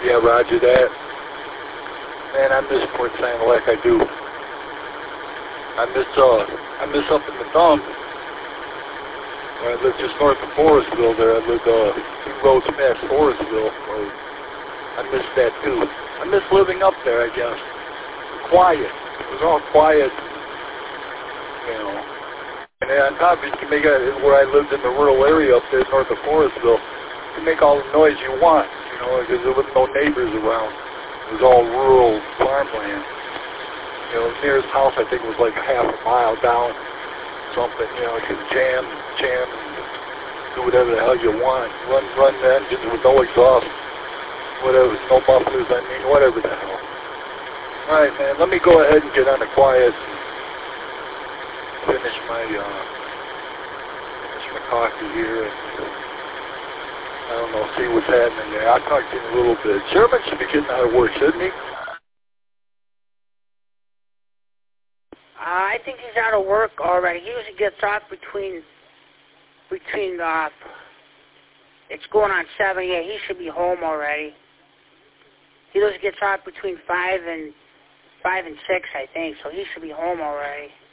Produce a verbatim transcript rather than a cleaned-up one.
Yeah, roger that. Man, I miss Port Saint Elec, I do. I miss, uh, I miss up in the dump. Where I lived just north of Forestville there. I lived, uh, two roads past Forestville. Road. I miss that, too. I miss living up there, I guess. Quiet. It was all quiet, you know. And on top of it, you can make it, where I lived in the rural area up there north of Forestville, you can make all the noise you want, you know, because there was no neighbors around. It was all rural farmland. You know, the nearest house, I think, was like half a mile down, something, you know, you could jam, jam, and do whatever the hell you want. Run, run the engines with no exhaust, whatever, no mufflers, I mean, whatever the hell. All right, man, let me go ahead and get on the quiet and finish my, uh, finish my coffee here and, I don't know, see what's happening there. I'll talk to you in a little bit. Sherman should be getting out of work, shouldn't he? Uh, I think he's out of work already. He usually gets off between, between, uh, it's going on seven. Yeah, he should be home already. He usually gets off between five and, five and six, I think, so he should be home already.